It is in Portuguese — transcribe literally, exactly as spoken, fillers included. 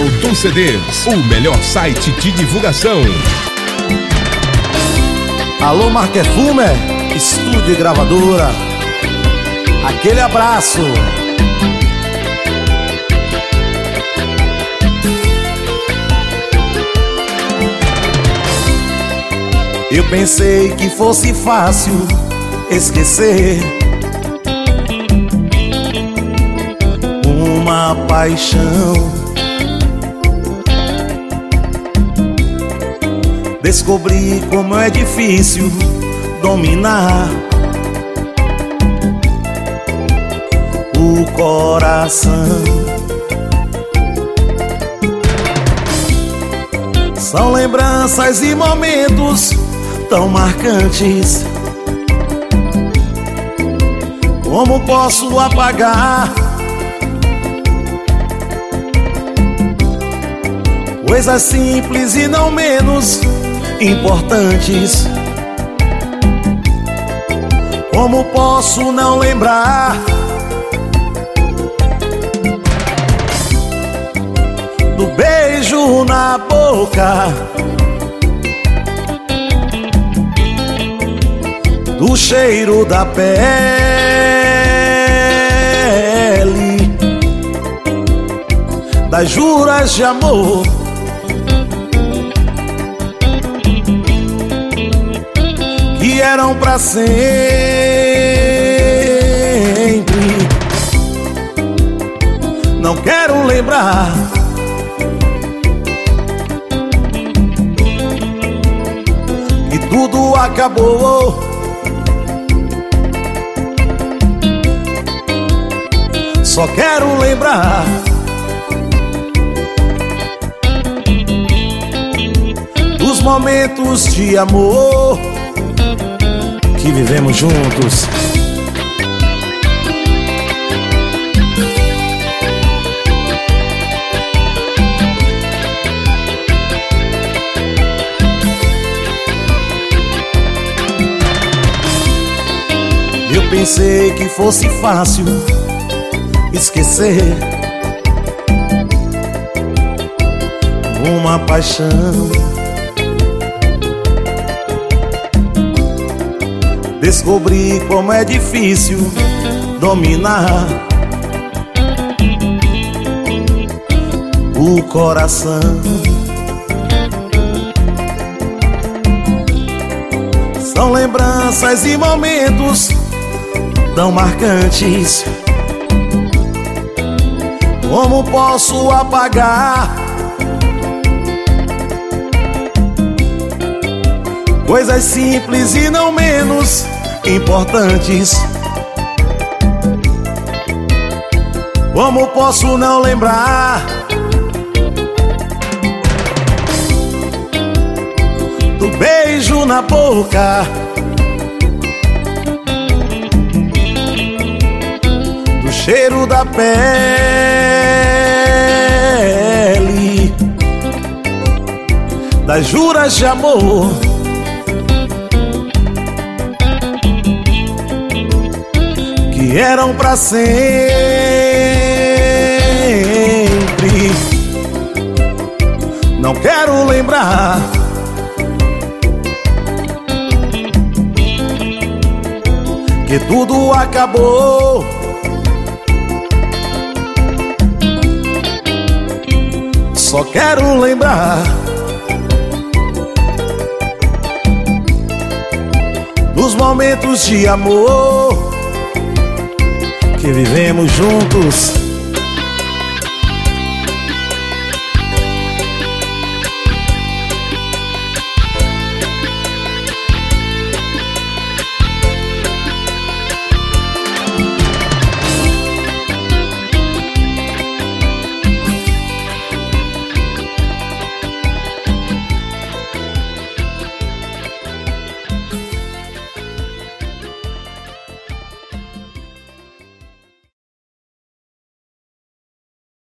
Autocedês, o melhor site de divulgação. Alô, Marquefume, estúdio e gravadora. Aquele abraço. Eu pensei que fosse fácil esquecer uma paixão. Descobri como é difícil dominar o coração. São lembranças e momentos tão marcantes. Como posso apagar coisas simples e não menos importantes? Como posso não lembrar do beijo na boca, do cheiro da pele, das juras de amor, que eram pra sempre. Não quero lembrar que tudo acabou. Só quero lembrar dos momentos de amor que vivemos juntos. Eu pensei que fosse fácil esquecer uma paixão. Descobri como é difícil dominar o coração. São lembranças e momentos tão marcantes. Como posso apagar coisas simples e não menos importantes? Como posso não lembrar do beijo na boca, do cheiro da pele, das juras de amor, que eram pra sempre. Não quero lembrar que tudo acabou. Só quero lembrar dos momentos de amor que vivemos juntos.